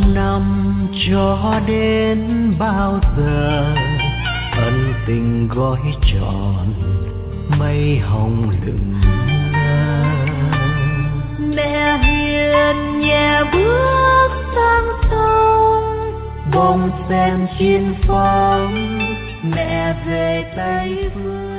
năm cho đến bao giờ ân tình gói tròn mây hồng lững lờ. Mẹ hiền nhẹ bước sang sông, bông sen chín phóng mẹ về Tây Phương.